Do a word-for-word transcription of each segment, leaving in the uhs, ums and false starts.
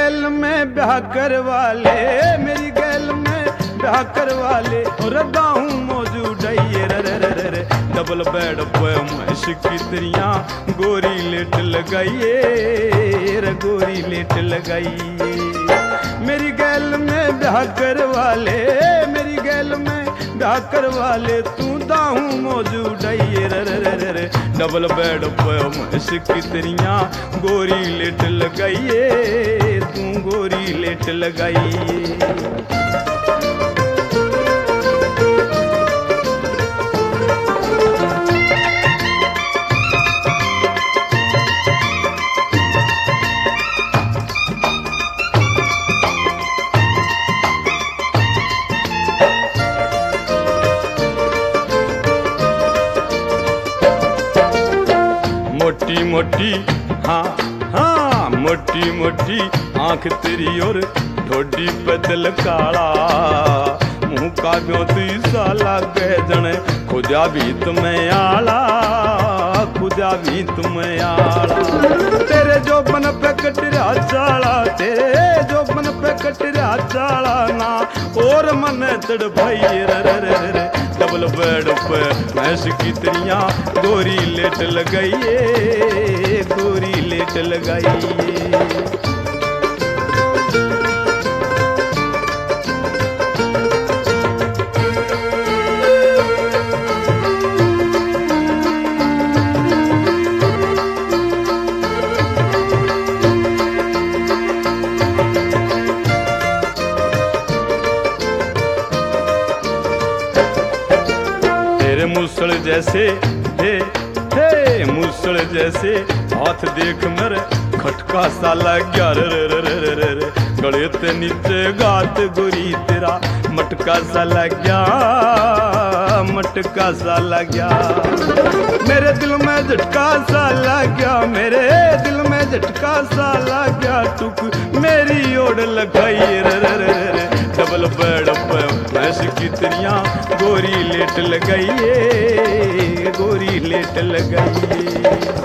गैल में ब्याह करवा ले, मेरी गैल में ब्याह करवा ले, और दाहूं मौजूद रे रे रे रे। डबल बेड पे मैश की तिरियां गोरी लेट लगाइए रे, गोरी लेट लगाइए। मेरी गैल में ब्याह करवा ले, मेरी गैल में ब्याह करवा ले, तू दाहूं मौजूद रे रे रे रे। डबल बेड पे मैश की तिरियां गोरी लेट लगाइए, तू गोरी लेट लगाइए। मोटी मोटी हाँ हाँ मोटी मोटी आंख तेरी और ठोडी बदल काला, मुंह का ब्योती साला कह जने खुदा भी तुम्हें आला, खुदा भी तुम्हें आला। तेरे जो बन पे कटरा चाला, तेरे जो बन पे कटरा चाला ना, और मन तड़पाई रे रे रे रे। डबल बेड पे मैश की तिरियां गोरी लेट लगाइए, गोरी लेट लगाइए। तेरे मुसल जैसे हे हे मुसल जैसे हाथ देख मेरे खटका सा लग गया रे रे रे रे रे रे। गले ते नीचे गात गोरी तेरा मटका सा लग गया, मटका सा लग गया। मेरे दिल में झटका सा लग गया, मेरे दिल में झटका सा लग गया, टुक मेरी ओर लगाई रे रे रे रे। डबल बेड पे मैश की तिरियां गोरी लेट लगाइए, गोरी लेट लगाइए।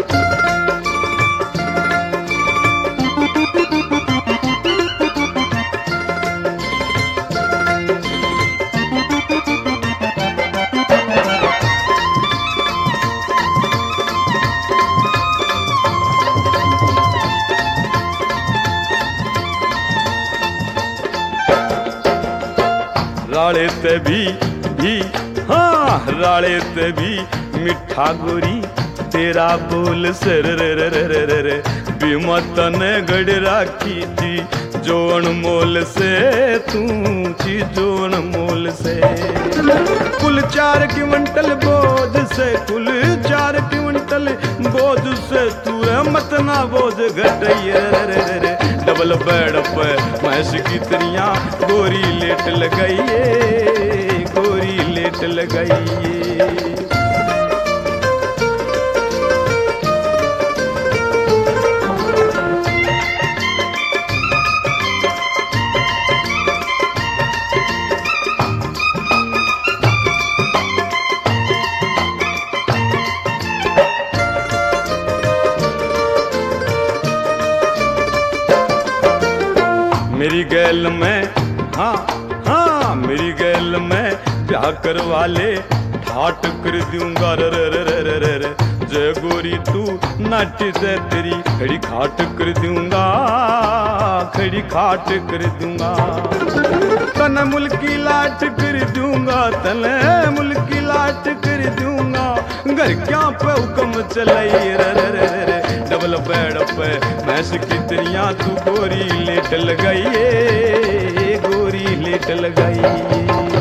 राले ते भी भी हाँ राले ते भी मिठा गोरी तेरा बोल से रे रे रे रे रे रे। बीमत ने गड़ राखी थी जो अनमोल से, तू थी जो अनमोल से। कुल चार क्विंटल बोझ से, कुल चार क्विंटल बोझ से, तू मत ना बोझ घटाइए रे रे रे। डबल बेड पे मैश की तिरियां गोरी लेट लगाइए, गोरी लेट लगाइए। मेरी गैल में हाँ हाँ मेरी गैल में ब्याह करवा ले, ठाट कर दूंगा रे रे रे रे रे रे। जय गोरी तू नाटी से तेरी खड़ी खाट कर दूंगा, खड़ी खाट कर दूंगा। तन मुल्की लाट कर दूंगा, तन मुल्की लाट कर दूंगा। घर क्या पे हुक्म चलाई रे रे रे रे। डबल बेड पे मैश की तिरियां तू गोरी लेट लगाइए, गोरी लेट लगाइए।